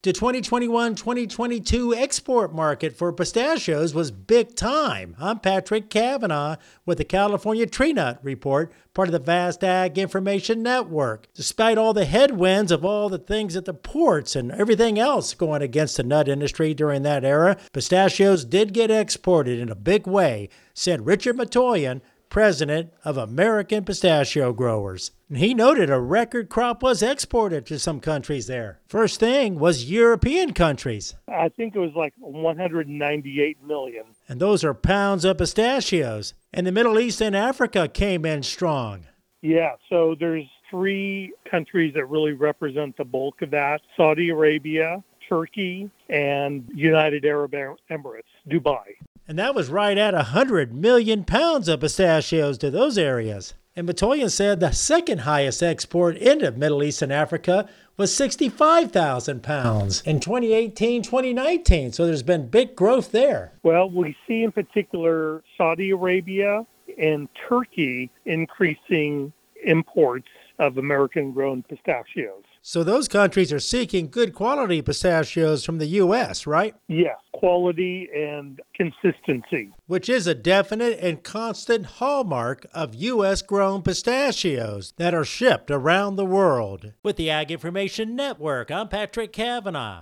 The 2021-2022 export market for pistachios was big time. I'm Patrick Cavanaugh with the California Tree Nut Report, part of the Vast Ag Information Network. Despite all the headwinds of all the things at the ports and everything else going against the nut industry during that era, pistachios did get exported in a big way, said Richard Matoyan, president of American Pistachio Growers. And he noted a record crop was exported to some countries there. First thing was European countries. I think it was like 198 million. And those are pounds of pistachios. And the Middle East and Africa came in strong. Yeah, so there's three countries that really represent the bulk of that: Saudi Arabia, Turkey, and United Arab Emirates, Dubai. And that was right at 100 million pounds of pistachios to those areas. And Matoyan said the second highest export into Middle East and Africa was 65,000 pounds in 2018-2019. So there's been big growth there. Well, we see in particular Saudi Arabia and Turkey increasing imports of American-grown pistachios. So those countries are seeking good quality pistachios from the U.S., right? Yes, quality and consistency. Which is a definite and constant hallmark of U.S.-grown pistachios that are shipped around the world. With the Ag Information Network, I'm Patrick Cavanaugh.